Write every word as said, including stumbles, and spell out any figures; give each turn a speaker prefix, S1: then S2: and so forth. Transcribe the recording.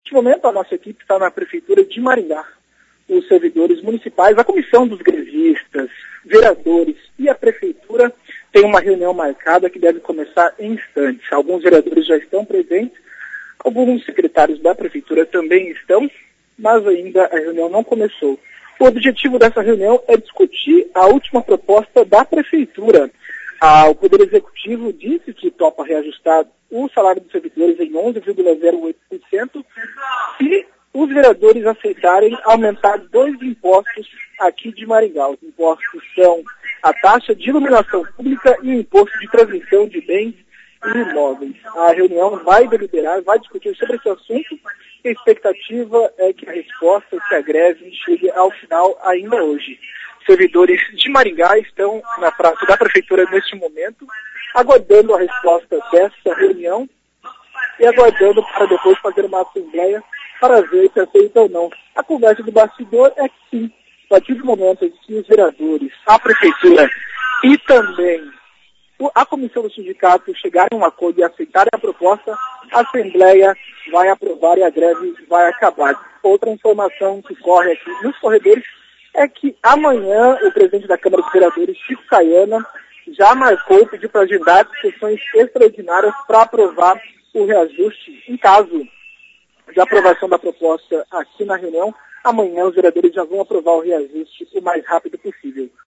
S1: Neste momento, a nossa equipe está na Prefeitura de Maringá. Os servidores municipais, a comissão dos grevistas, vereadores e a Prefeitura têm uma reunião marcada que deve começar em instantes. Alguns vereadores já estão presentes, alguns secretários da Prefeitura também estão, mas ainda a reunião não começou. O objetivo dessa reunião é discutir a última proposta da Prefeitura. Ah, o Poder Executivo disse que topa reajustar o salário dos servidores em onze vírgula zero oito por cento se os vereadores aceitarem aumentar dois impostos aqui de Maringá. Os impostos são a taxa de iluminação pública e o imposto de transmissão de bens e imóveis. A reunião vai deliberar, vai discutir sobre esse assunto. A expectativa é que a resposta, que a greve chegue ao final ainda hoje. Servidores de Maringá estão na praça da Prefeitura neste momento, aguardando a resposta dessa reunião e aguardando para depois fazer uma assembleia para ver se aceita ou não. A conversa do bastidor é que sim, a partir do momento em que os vereadores, a Prefeitura e também a comissão do sindicato chegarem a um acordo e aceitarem a proposta, a Assembleia vai aprovar e a greve vai acabar. Outra informação que corre aqui nos corredores é que amanhã o presidente da Câmara dos Vereadores, Chico Caiana, já marcou, pediu para agendar sessões extraordinárias para aprovar o reajuste. Em caso de aprovação da proposta aqui na reunião, amanhã os vereadores já vão aprovar o reajuste o mais rápido possível.